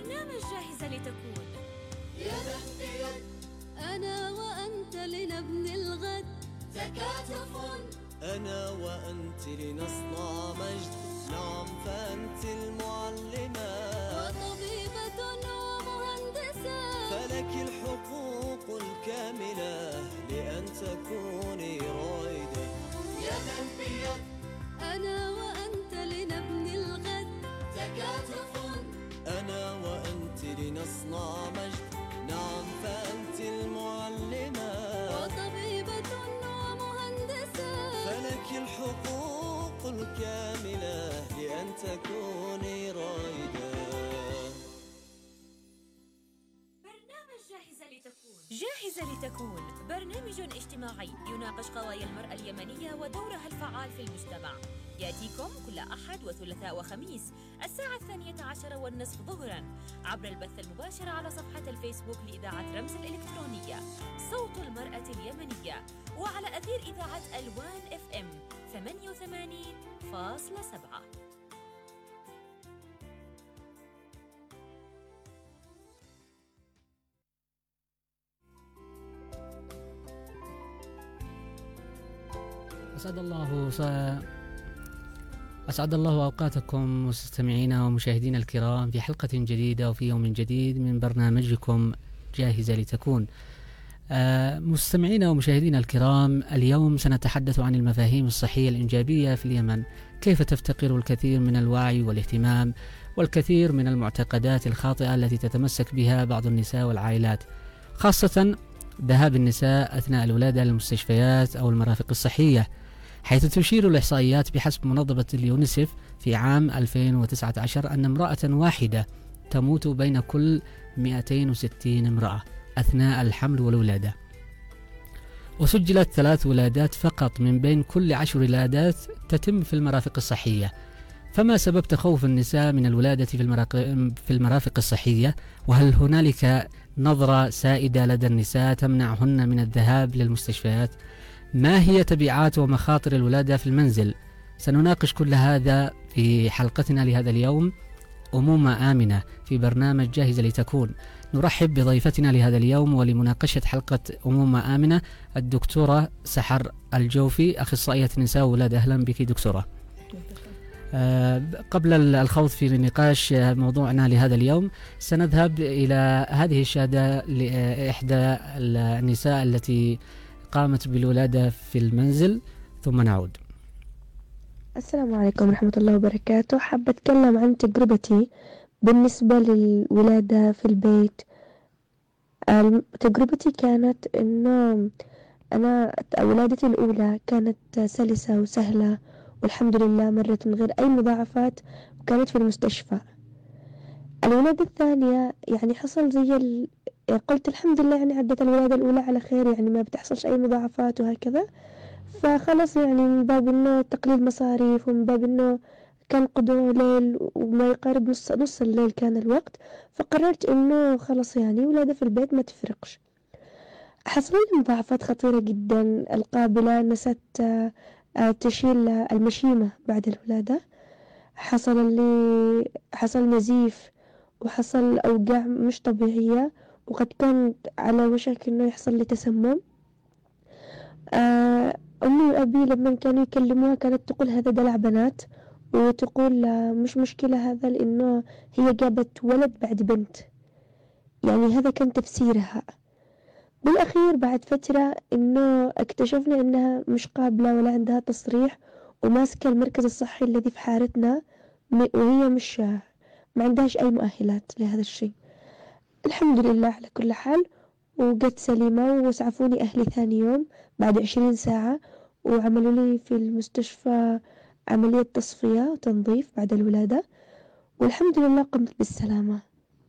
برنامج جاهزة لتكون. يدا بيد أنا وأنت لنبني الغد، تكاتف أنا وأنت لنصنع مجد. نعم فأنت المعلمة وطبيبة ومهندسة، فلك الحقوق الكاملة لأن تكوني رائدة. يدا بيد أنا وأنت لنبني الغد، تكاتف أنا وأنت لنصنع مجد. نعم فأنت المعلمة وطبيبة ومهندسة، فلك الحقوق الكاملة لأن تكوني رائدة. برنامج جاهزة لتكون. جاهزة لتكون برنامج اجتماعي يناقش قضايا المرأة اليمنية ودورها الفعال في المجتمع. يأتيكم كل أحد وثلاثاء وخميس الساعة 12:30 ظهرا عبر البث المباشر على صفحة الفيسبوك لإذاعة رمز الإلكترونية صوت المرأة اليمنية، وعلى أثير إذاعة ألوان FM 88.7. أسعد الله أوقاتكم مستمعينا ومشاهدينا الكرام في حلقة جديدة وفي يوم جديد من برنامجكم جاهزة لتكون. مستمعينا ومشاهدينا الكرام، اليوم سنتحدث عن المفاهيم الصحية الإنجابية في اليمن، كيف تفتقر الكثير من الوعي والاهتمام والكثير من المعتقدات الخاطئة التي تتمسك بها بعض النساء والعائلات، خاصة ذهاب النساء أثناء الولادة للمستشفيات أو المرافق الصحية، حيث تشير الإحصائيات بحسب منظمة اليونيسف في عام 2019 أن امرأة واحدة تموت بين كل 260 امرأة أثناء الحمل والولادة، وسجلت 3 ولادات فقط من بين كل 10 ولادات تتم في المرافق الصحية. فما سبب تخوف النساء من الولادة في المرافق الصحية؟ وهل هنالك نظرة سائدة لدى النساء تمنعهن من الذهاب للمستشفيات؟ ما هي تبعات ومخاطر الولادة في المنزل؟ سنناقش كل هذا في حلقتنا لهذا اليوم، أمومة آمنة، في برنامج جاهزة لتكون. نرحب بضيفتنا لهذا اليوم ولمناقشة حلقة أمومة آمنة الدكتورة سحر الجوفي، أخصائية نساء وولادة. أهلا بك دكتورة. قبل الخوض في نقاش موضوعنا لهذا اليوم، سنذهب إلى هذه الشهادة لإحدى النساء التي قامت بالولادة في المنزل، ثم نعود. السلام عليكم ورحمة الله وبركاته. حابة أتكلم عن تجربتي بالنسبة للولادة في البيت. تجربتي كانت إنه أنا ولادتي الأولى كانت سلسة وسهلة والحمد لله، مرت من غير أي مضاعفات وكانت في المستشفى. الولادة الثانية يعني حصل قلت الحمد لله، يعني عدت الولادة الأولى على خير، يعني ما بتحصلش أي مضاعفات وهكذا، فخلص يعني من باب إنه تقليل مصاريف ومن باب إنه كان قدوم ليل وما يقارب نص الليل كان الوقت، فقررت إنه خلص يعني ولادة في البيت ما تفرقش. حصل لي مضاعفات خطيرة جدا. القابلة نست تشيل المشيمة بعد الولادة، حصل نزيف وحصل أوجاع مش طبيعية، وقد كان على وشك إنه يحصل لي تسمم. أمي وأبي لما كانوا يكلموها كانت تقول هذا دلع بنات، وتقول مش مشكلة هذا لأنه هي جابت ولد بعد بنت، يعني هذا كان تفسيرها. بالأخير بعد فترة إنه اكتشفنا إنها مش قابلة ولا عندها تصريح، وماسكة المركز الصحي الذي في حارتنا، وهي مش ما عندهاش أي مؤهلات لهذا الشيء. الحمد لله على كل حال، وجت سليمة واسعفوني أهلي ثاني يوم بعد 20 ساعة، وعملوا لي في المستشفى عملية تصفية وتنظيف بعد الولادة، والحمد لله قمت بالسلامة.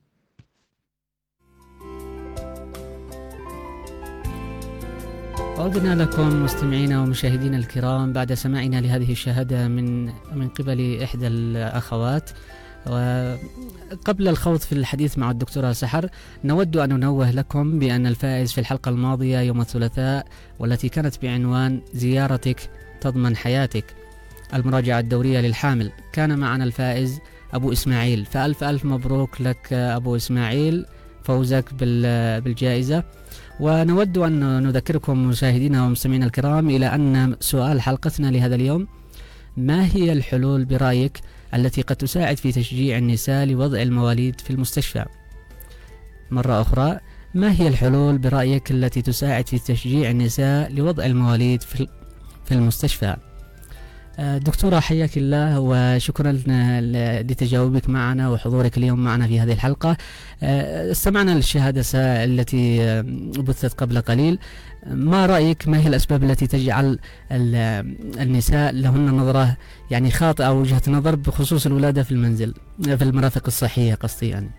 عدنا لكم مستمعينا ومشاهدينا الكرام بعد سماعنا لهذه الشهادة من قبل إحدى الأخوات. وقبل الخوض في الحديث مع الدكتورة سحر، نود أن ننوه لكم بأن الفائز في الحلقة الماضية يوم الثلاثاء، والتي كانت بعنوان زيارتك تضمن حياتك، المراجعة الدورية للحامل، كان معنا الفائز أبو إسماعيل. فألف ألف مبروك لك أبو إسماعيل فوزك بالجائزة. ونود أن نذكركم مشاهدينا ومستمعينا الكرام إلى أن سؤال حلقتنا لهذا اليوم: ما هي الحلول برأيك التي قد تساعد في تشجيع النساء لوضع المواليد في المستشفى؟ مرة أخرى، ما هي الحلول برأيك التي تساعد في تشجيع النساء لوضع المواليد في المستشفى؟ دكتورة حياك الله وشكرا لتجاوبك معنا وحضورك اليوم معنا في هذه الحلقة. استمعنا للشهادة التي بثت قبل قليل. ما رأيك، ما هي الأسباب التي تجعل النساء لهن نظرة يعني خاطئة وجهة نظر بخصوص الولادة في المنزل في المرافق الصحية قصدي يعني؟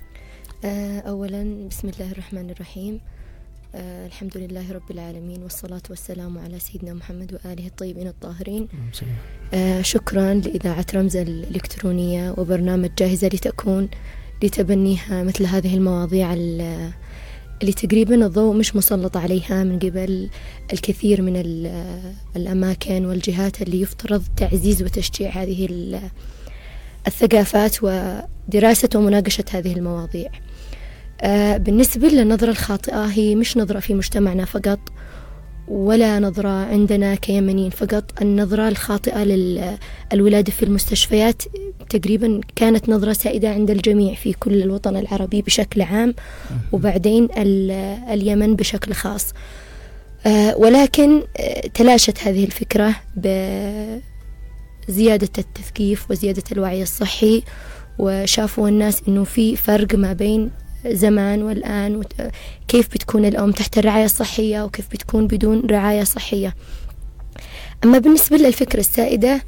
أولا بسم الله الرحمن الرحيم. الحمد لله رب العالمين والصلاة والسلام على سيدنا محمد وآله الطيبين الطاهرين. شكرا لإذاعة رمزة الإلكترونية وبرنامج جاهزة لتكون لتبنيها مثل هذه المواضيع اللي تقريبا الضوء مش مسلط عليها من قبل الكثير من الأماكن والجهات اللي يفترض تعزيز وتشجيع هذه الثقافات ودراسة ومناقشة هذه المواضيع. بالنسبة للنظرة الخاطئة، هي مش نظرة في مجتمعنا فقط ولا نظرة عندنا كيمنيين فقط. النظرة الخاطئة للولادة في المستشفيات تقريبا كانت نظرة سائدة عند الجميع في كل الوطن العربي بشكل عام، وبعدين اليمن بشكل خاص. ولكن تلاشت هذه الفكرة بزيادة التثقيف وزيادة الوعي الصحي، وشافوا الناس إنه في فرق ما بين زمان والآن، كيف بتكون الأم تحت الرعاية الصحية وكيف بتكون بدون رعاية صحية. أما بالنسبة للفكرة السائدة،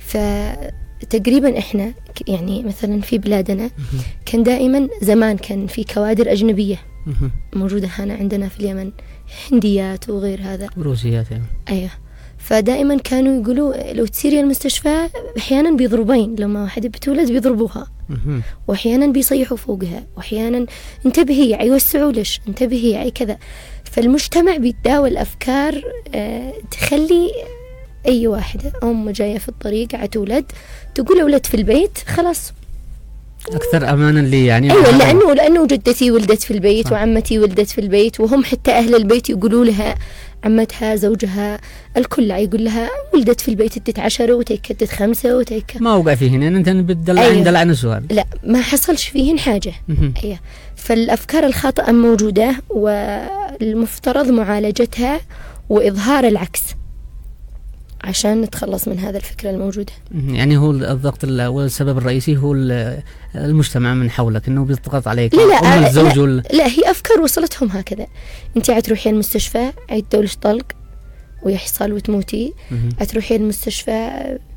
فتقريبا إحنا يعني مثلا في بلادنا كان دائما زمان كان في كوادر أجنبية موجودة هنا عندنا في اليمن، هنديات وغير هذا، روسيات يعني. أيوه. فدائما كانوا يقولوا لو تسيري المستشفى أحيانا بيضربين، لما واحدة بتولد بيضربوها، وأحيانا بيصيحوا فوقها، وأحيانا انتبهي يوسعوا لش، انتبهي كذا. فالمجتمع بيتداول أفكار تخلي أي واحدة أم جاية في الطريق عتولد تقول ولد في البيت خلاص أكثر أمانا لي يعني. أيوة، لأنه جدتي ولدت في البيت وعمتي ولدت في البيت، وهم حتى أهل البيت يقولوا لها، عمتها زوجها الكل يقول لها ولدت في البيت ادت 10 وتكدت 5 وتك. ما وقع فيهن أنت بتدلعين دلع نسوان. لا، ما حصلش فيهن حاجة. أيوة. فالأفكار الخاطئة موجودة والمفترض معالجتها وإظهار العكس عشان نتخلص من هذا الفكرة الموجودة. يعني هو الضغط والسبب الرئيسي هو المجتمع من حولك انه بيضغط عليك. لا الزوج لا هي افكار وصلتهم هكذا. انت عتروحي المستشفى عيدولش طلق ويحصل وتموتي، عتروحي المستشفى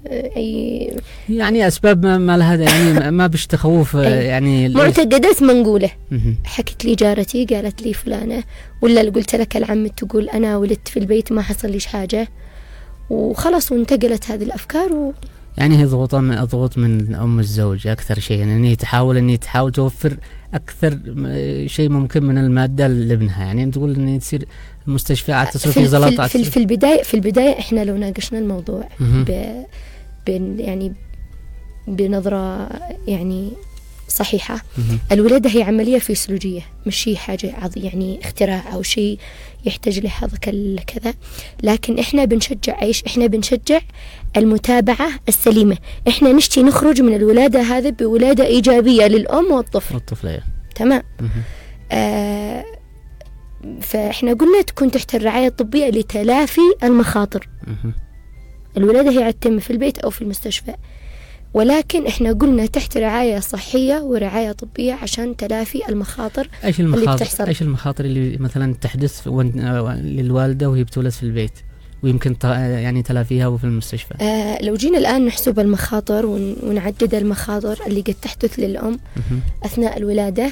يعني اسباب ما لها يعني ما بش تخوف يعني معتقدات منقولة. حكت لي جارتي قالت لي فلانة، ولا قلت لك العم تقول انا ولدت في البيت ما حصل ليش حاجة، وخلص وانتقلت هذه الأفكار يعني هي ضغوط من أم الزوج أكثر شيء، يعني تحاول توفر أكثر شيء ممكن من المادة لابنها. يعني تقول إن تصير المستشفى تصير في زلطات. في البداية إحنا لو ناقشنا الموضوع يعني بنظرة يعني صحيحة، الولادة هي عملية فيسيولوجية، مش هي حاجة يعني اختراع أو شيء يحتاج لهذا كذا. لكن إحنا بنشجع إحنا بنشجع المتابعة السليمة. إحنا نشتي نخرج من الولادة هذا بولادة إيجابية للأم والطفل. تمام. فإحنا قلنا تكون تحت الرعاية الطبية لتلافي المخاطر. الولادة هي عتم في البيت أو في المستشفى، ولكن إحنا قلنا تحت رعاية صحية ورعاية طبية عشان تلافي المخاطر. إيش المخاطر اللي مثلا تحدث للوالدة وهي بتولد في البيت ويمكن يعني تلافيها وفي المستشفى؟ لو جينا الآن نحسب المخاطر ونعدد المخاطر اللي قد تحدث للأم أثناء الولادة،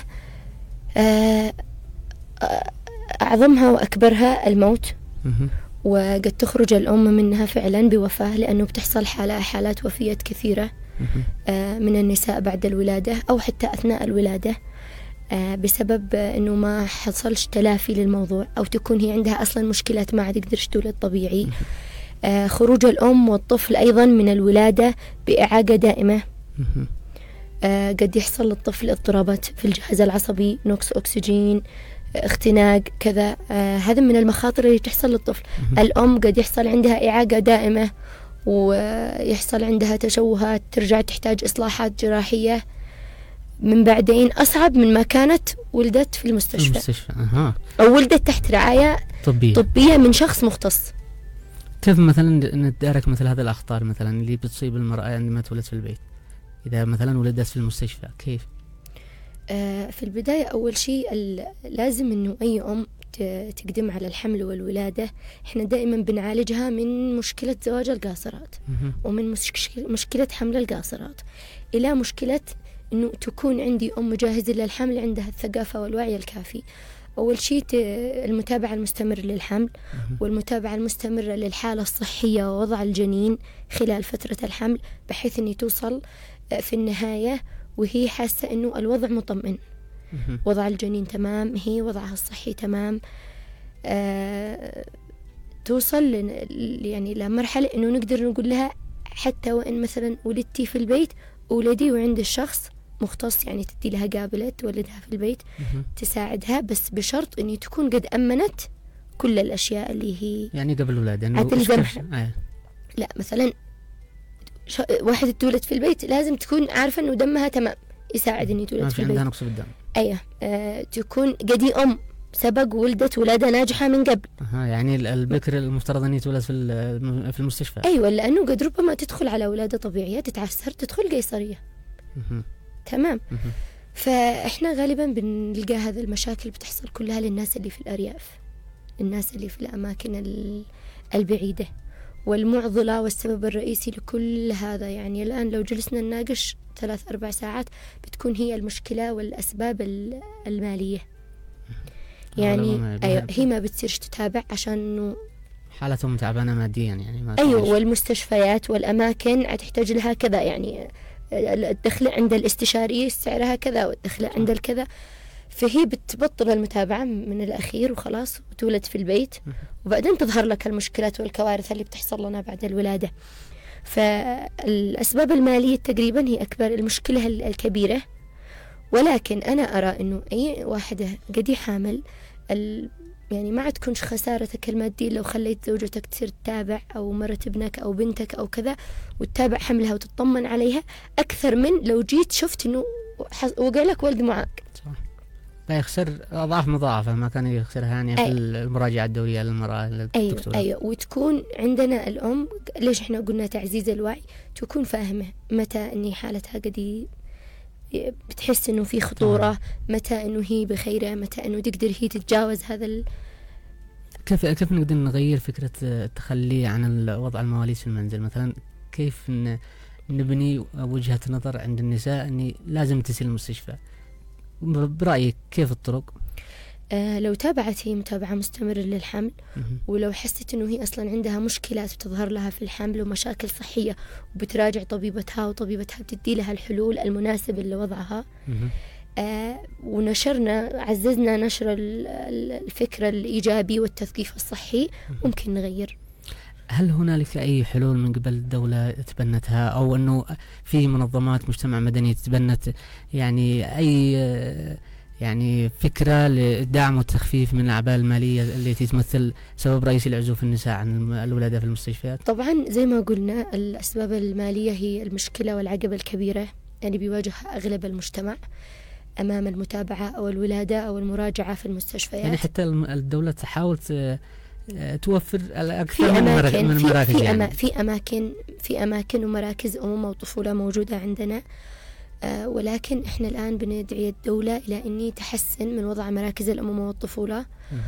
أعظمها وأكبرها الموت، وقد تخرج الأم منها فعلا بوفاة، لأنه بتحصل حالات وفيات كثيرة من النساء بعد الولادة أو حتى أثناء الولادة بسبب أنه ما حصلش تلافي للموضوع، أو تكون هي عندها أصلا مشكلات ما عاد تقدرش تولد طبيعي. خروج الأم والطفل أيضا من الولادة بإعاقة دائمة، قد يحصل للطفل اضطرابات في الجهاز العصبي، نقص أكسجين، اختناق كذا. هذا من المخاطر اللي تحصل للطفل. الأم قد يحصل عندها إعاقة دائمة ويحصل عندها تشوهات، ترجع تحتاج إصلاحات جراحية من بعدين أصعب من ما كانت ولدت في المستشفى. أو ولدت تحت رعاية طبية من شخص مختص. كيف مثلا نتدارك مثل هذه الأخطار مثلا اللي بتصيب المرأة عندما تولد في البيت إذا مثلا ولدت في المستشفى؟ كيف؟ في البداية أول شيء لازم إنه أي أم تقدم على الحمل والولادة، إحنا دائما بنعالجها من مشكلة زواج القاصرات ومن مشكلة حمل القاصرات إلى مشكلة إنه تكون عندي أم مجهزة للحمل عندها الثقافة والوعي الكافي. أول شيء المتابعة المستمرة للحمل والمتابعة المستمرة للحالة الصحية ووضع الجنين خلال فترة الحمل، بحيث أن توصل في النهاية وهي حاسة أنه الوضع مطمئن، وضع الجنين تمام، هي وضعها الصحي تمام. توصل يعني لمرحلة أنه نقدر نقول لها حتى وإن مثلا ولدتي في البيت ولدي وعند الشخص مختص، يعني تدي لها قابلة تولدها في البيت تساعدها، بس بشرط أن تكون قد أمنت كل الأشياء اللي هي يعني قبل الولادة هتلزمها. لا مثلا واحدة تولد في البيت لازم تكون عارفة أنه دمها تمام يساعد أن تولد في البيت. عندها نقص بالدم. تكون قدي أم سبق ولدت ولادة ناجحة من قبل. يعني البكر المفترض أن يتولد في المستشفى. أيوة، لأنه قد ربما تدخل على ولادة طبيعية، تتعسر، تدخل قيصرية. تمام. فإحنا غالبا بنلقى هذا المشاكل بتحصل كلها للناس اللي في الأرياف، الناس اللي في الأماكن البعيدة. والمعضلة والسبب الرئيسي لكل هذا، يعني الآن لو جلسنا نناقش 3-4 ساعات بتكون هي المشكلة والأسباب المالية. يعني أيوة، هي ما بتصيرش تتابع عشان إنه حالتهم تعبانة ماديا يعني ما أيوة، والمستشفيات والأماكن تحتاج لها كذا، يعني الدخلة عند الاستشارية سعرها كذا والدخلة عند الكذا، فهي بتبطل المتابعة من الأخير وخلاص وتولد في البيت، وبعدين تظهر لك المشكلات والكوارث اللي بتحصل لنا بعد الولادة. فالأسباب المالية تقريبا هي أكبر المشكلة الكبيرة. ولكن أنا أرى أنه أي واحدة قد حامل يعني ما تكونش خسارتك المادية لو خليت زوجتك تصير تتابع، أو مرة ابنك أو بنتك أو كذا، وتتابع حملها وتطمن عليها أكثر من لو جيت شفت أنه وقع لك ولد معاق. لا يخسر أضعاف مضاعفة ما كان يخسرها يعني في المراجعة الدورية للمرأة للدكتورة. أيوة، وتكون عندنا الأم، ليش إحنا قلنا تعزيز الوعي، تكون فاهمة متى أني حالتها قد بتحس إنه في خطورة، متى إنه هي بخيرة، متى إنه تقدر هي تتجاوز هذا كيف نقدر نغير فكرة التخلي عن الوضع المواليد في المنزل مثلا؟ كيف نبني وجهة نظر عند النساء أني لازم تسير المستشفى؟ برأيك كيف الطرق؟ لو تابعت هي متابعة مستمرة للحمل، ولو حست أنه هي أصلا عندها مشكلات بتظهر لها في الحمل ومشاكل صحية، وبتراجع طبيبتها وطبيبتها بتدي لها الحلول المناسبة لوضعها. ونشرنا عززنا نشر الفكرة الإيجابي والتثقيف الصحي، ممكن نغير. هل هنالك أي حلول من قبل الدولة تبنتها، أو أنه في منظمات مجتمع مدني تبنت يعني أي يعني فكرة لدعم والتخفيف من الأعباء المالية التي تمثل سبب رئيسي لعزوف النساء عن الولادة في المستشفيات؟ طبعا زي ما قلنا الأسباب المالية هي المشكلة والعقبة الكبيرة يعني بيواجهها أغلب المجتمع أمام المتابعة أو الولادة أو المراجعة في المستشفيات. يعني حتى الدولة تحاول توفر الأكثر من المراكز في أماكن ومراكز أمومة وطفولة موجودة عندنا، ولكن إحنا الآن بندعي الدولة إلى أن تحسن من وضع مراكز الأمومة والطفولة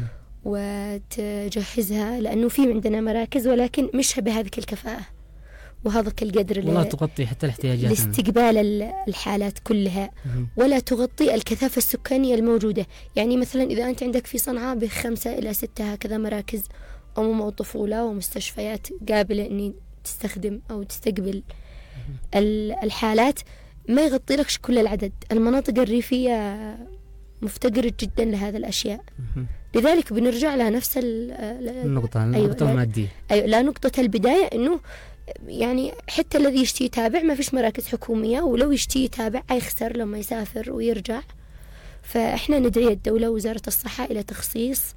وتجهزها، لأنه في عندنا مراكز ولكن مش بهذه الكفاءة وهذا القدر ولا تغطي حتى الاحتياجات لاستقبال الحالات كلها، ولا تغطي الكثافة السكانية الموجودة. يعني مثلا إذا أنت عندك في صنعاء 5 إلى 6 هكذا مراكز أمومة وطفولة ومستشفيات قابلة أن تستخدم أو تستقبل الحالات، ما يغطي لكش كل العدد. المناطق الريفية مفتقرة جدا لهذا الأشياء، لذلك بنرجع لها نفس النقطة المادية. لا نقطة البداية أنه يعني حتى الذي يشتي يتابع ما فيش مراكز حكومية، ولو يشتي يتابع يخسر لما يسافر ويرجع. فإحنا ندعي الدولة ووزارة الصحة إلى تخصيص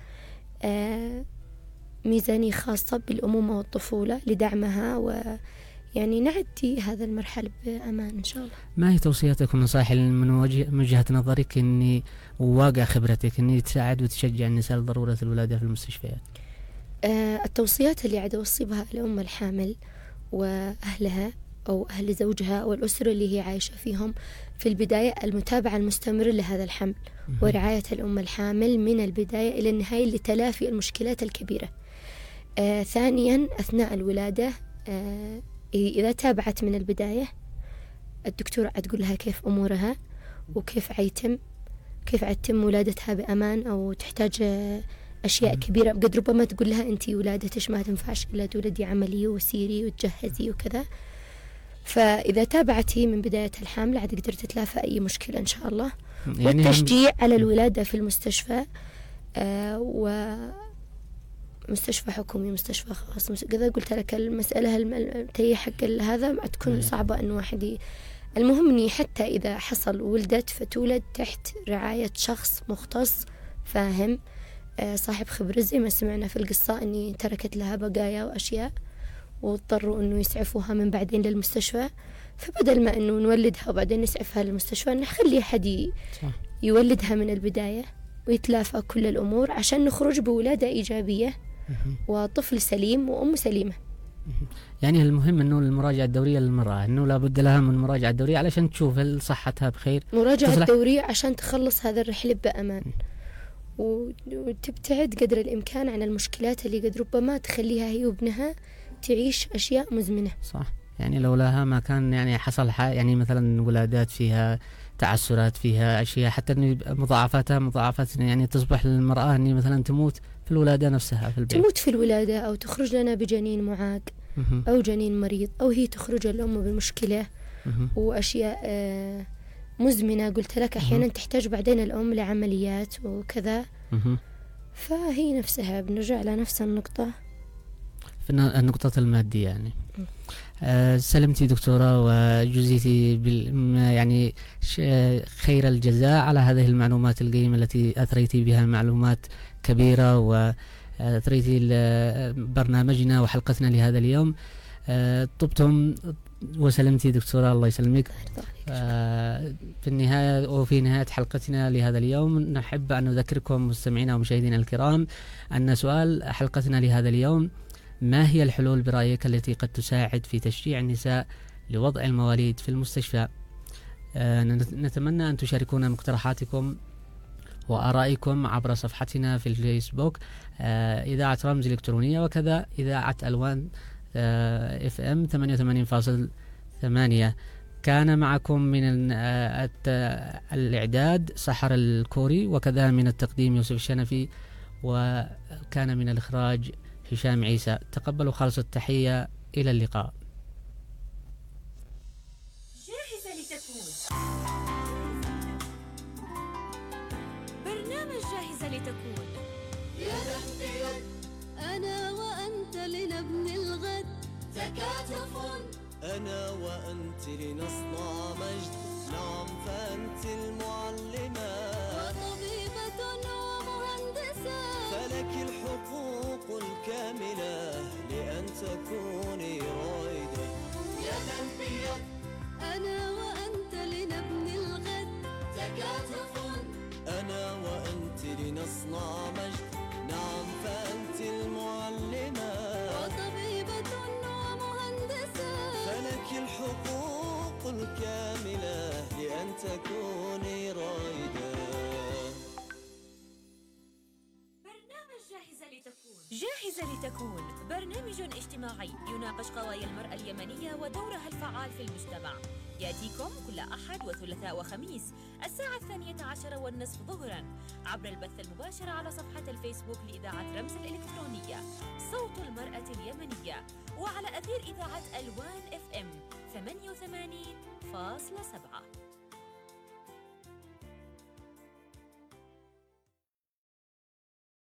ميزانية خاصة بالأمومة والطفولة لدعمها، ويعني نعدي هذا المرحلة بأمان إن شاء الله. ما هي توصياتك ونصائح من وجهة نظرك إني وواقع خبرتك إني تساعد وتشجع النساء لضرورة الولادة في المستشفيات؟ التوصيات اللي عاد أوصي بها الأم الحامل وأهلها أو أهل زوجها أو الأسرة اللي هي عايشة فيهم في البداية المتابعة المستمرة لهذا الحمل ورعاية الأم الحامل من البداية إلى النهاية لتلافي المشكلات الكبيرة. ثانيا أثناء الولادة إذا تابعت من البداية الدكتورة تقول لها كيف أمورها وكيف كيف تتم ولادتها بأمان، أو تحتاج أشياء كبيرة قد ربما تقول لها أنتي ولادتش ما تنفعش إلا تولدي عملية وسيري وتجهزي وكذا. فإذا تابعتي من بداية الحمل عاد تقدر تتلافى أي مشكلة إن شاء الله. يعني والتشجيع على الولادة في المستشفى، ومستشفى حكومي مستشفى خاص كذا. قلت لك المسألة تي حق هذا ما تكون صعبة أنه واحد المهم أني حتى إذا حصل ولدت فتولد تحت رعاية شخص مختص فاهم صاحب خبرة، زي ما سمعنا في القصة أني تركت لها بقايا وأشياء واضطروا أنه يسعفوها من بعدين للمستشفى. فبدل ما أنه نولدها وبعدين نسعفها للمستشفى نخلي أحد يولدها من البداية ويتلافى كل الأمور عشان نخرج بولادة إيجابية وطفل سليم وأم سليمة. يعني المهم أنه المراجعة الدورية للمرأة أنه لابد لها من مراجعة دورية علشان تشوف هل صحتها بخير، مراجعة دورية عشان تخلص هذا الرحلة بأمان وتبتعد قدر الإمكان عن المشكلات اللي قد ربما تخليها هي وابنها تعيش أشياء مزمنة. صح، يعني لولاها ما كان يعني حصل يعني مثلا ولادات فيها تعسرات، فيها أشياء حتى مضاعفات يعني تصبح للمرأة أني مثلا تموت في الولادة نفسها في البيت، تموت في الولادة أو تخرج لنا بجنين معاق أو جنين مريض، أو هي تخرج الأم بمشكلة وأشياء مزمنة. قلت لك أحيانا تحتاج بعدين الأم لعمليات وكذا. فهي نفسها بنرجع على نفس النقطة في النقطة المادية. يعني سلمتي دكتورة وجزيتي يعني خير الجزاء على هذه المعلومات القيمة التي أثريتي بها، معلومات كبيرة وأثريتي برنامجنا وحلقتنا لهذا اليوم. طبتم وسلمتي دكتورة، الله يسلمك. في النهاية وفي نهاية حلقتنا لهذا اليوم نحب أن نذكركم مستمعينا ومشاهدينا الكرام أن سؤال حلقتنا لهذا اليوم: ما هي الحلول برأيك التي قد تساعد في تشجيع النساء لوضع المواليد في المستشفى؟ نتمنى أن تشاركونا مقترحاتكم وآرائكم عبر صفحتنا في الفيسبوك إذاعة رمز الإلكترونية، وكذا إذاعة ألوان FM 88.8. كان معكم من الإعداد سحر الكوري، وكذا من التقديم يوسف الشنفي، وكان من الإخراج هشام عيسى. تقبلوا خالص التحية، إلى اللقاء. جاهزة لتكون برنامج جاهزة لتكون يدا بيد أنا وأنت لنبني الغد تكاتف أنا وأنت لنصنع مجد، نعم فأنت المعلمة وطبيبة ومهندسة، فلك الحقوق الكاملة لأن تكوني رائدة. يدا بيد أنا وأنت لنبني الغد تكاتف أنا وأنت لنصنع مجد، نعم فأنت المعلمة وطبيبة ومهندسة، فلك الحقوق الكاملة لأن تكوني رائدة. جاهزة لتكون برنامج اجتماعي يناقش قضايا المرأة اليمنية ودورها الفعال في المجتمع. يأتيكم كل أحد وثلاثاء وخميس الساعة 12:30 ظهرا عبر البث المباشر على صفحة الفيسبوك لإذاعة رمز الإلكترونية صوت المرأة اليمنية، وعلى أثير إذاعة ألوان FM 88.7.